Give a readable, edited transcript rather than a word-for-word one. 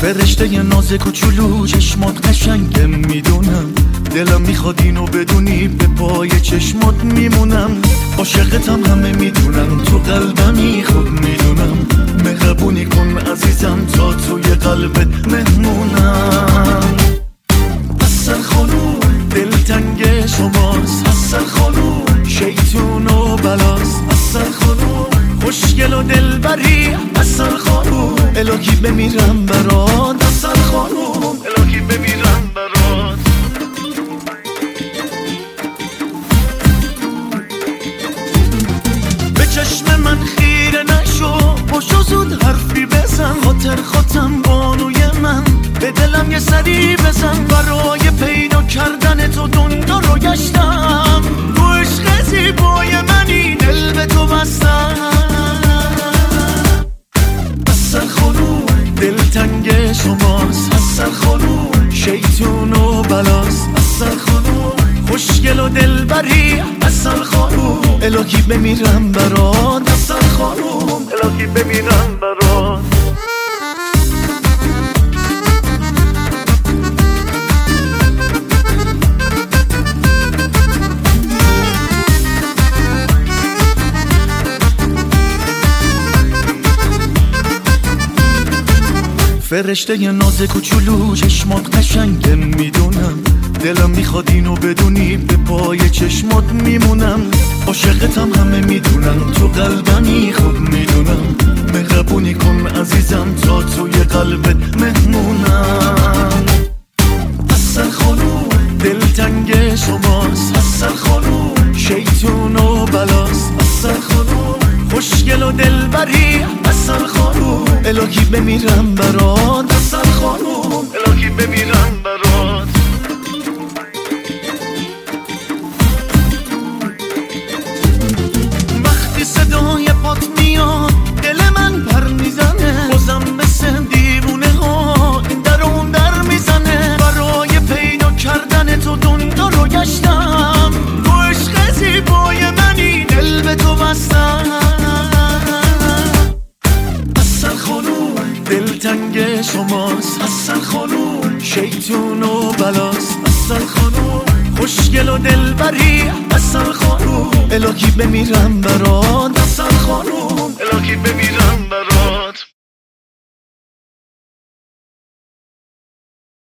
فرشته ی ناز کوچولو چشمات قشنگه میدونم، دلم میخواد اینو بدونی به پای چشمات میمونم. عاشقتم همه میدونم، تو قلبمی خوب میدونم. مهربونی کن عزیزم تا توی قلبت مهمونم. حسن خانوم دلتنگ شماست، حسن خانوم شیطون و بلاست. حسن خانوم خوشگل و دلبری، حسن خانوم الهی بمیرم برات. حسن خانوم الهی بمیرم برات. به چشم من خیره نشو، پاشو زود حرفی بزن. خاطرم بانوی من، به دلم یه سری بزن. برای پیدا کردن تو دنیا رو گشتم، تو عشق زیبای منی دل به تو بستم. حسن خانوم دلتنگ شماست، حسن خانوم شیطون و بلاست. حسن خانوم خوشگل و دلبری، حسن خانوم الهی بمیرم برات. حسن خانوم الهی بمیرم برات. فرشته ی ناز کوچولو چشمات قشنگه میدونم، دلم میخواد اینو بدونی به پای چشمات میمونم. عاشقتم همه میدونم، تو قلبمی خوب میدونم. مهربونی کن عزیزم تا توی قلبت مهمونم. حسن خانوم دلتنگ شماست، حسن خانوم شیطون و بلاست. حسن خانوم خوشگل و دلبری، حسن خانوم الهی بمیرم برات. حسن خانوم الهی بمیرم برات. وقتی صدای پات میاد دل من پر میزنه، بازم مثل دیوونه ها این در اون در میزنه. برای پیدا کردن تو دنیا رو گشتم، تو عشق زیبای منی دل به تو بستم. حسن خانوم دلتنگ شماست، حسن خانوم شیطون و بلاست. حسن خانوم خوشگل و دلبری، حسن خانوم الهی بمیرم برات. حسن خانوم الهی بمیرم برات.